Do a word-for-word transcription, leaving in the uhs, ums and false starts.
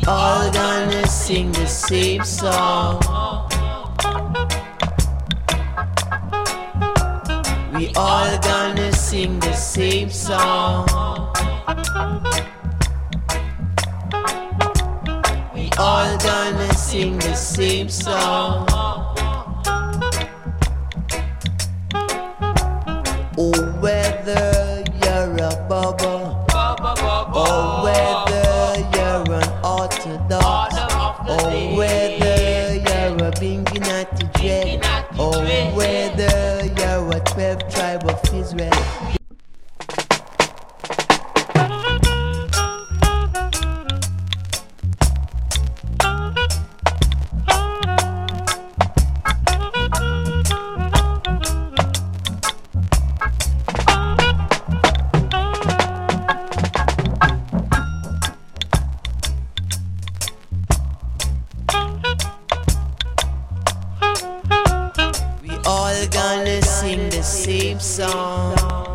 all gonna sing the same song. We all gonna sing the same song. We all gonna sing the same song. Oh, whether you're a bubble, or whether you're an orthodox, or whether you're a Bingy Natty J, or whether you're a twelve tribe of Israel. All gonna sing the same song.